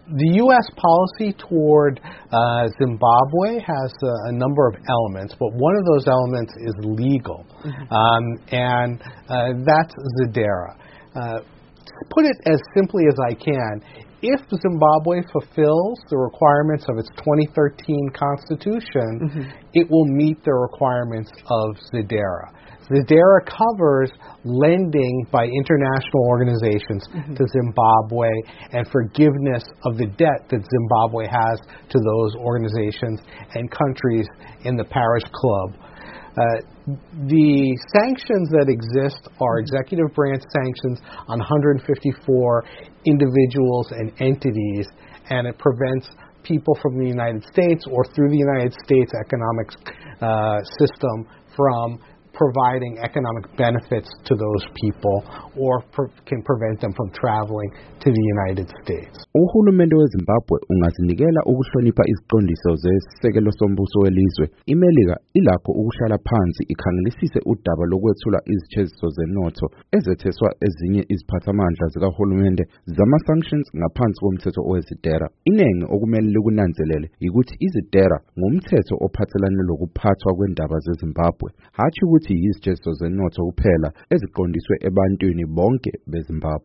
The U.S. policy toward Zimbabwe has a number of elements, but one of those elements is legal, and that's ZEDARA. To put it as simply as I can, if Zimbabwe fulfills the requirements of its 2013 constitution, it will meet the requirements of ZEDARA. ZEDARA covers lending by international organizations to Zimbabwe and forgiveness of the debt that Zimbabwe has to those organizations and countries in the Paris Club. The sanctions that exist are executive branch sanctions on 154 individuals and entities, and it prevents people from the United States or through the United States economic system from providing economic benefits to those people or can prevent them from traveling to the United States. Uhulumende weZimbabwe ungazinikela ukuhlonipha iziqondiso zesekelo sombuso welizwe. iMelika ilakho ukuhlala phansi ikhangelisise udaba lokwethula izijeziso zenotho ezetheswa ezinye iziphathamandla zikahulumende zama-sanctions ngaphansi komthetho weZEDARA. Inengi okumele likunanzelele ukuthi iZEDARA ngumthetho ophathelane lokuphathwa kwendaba zeZimbabwe, hatshi ukuthi yizijeziso zenotho kuphela eziqondiswe ebantwini bonke beZimbabwe.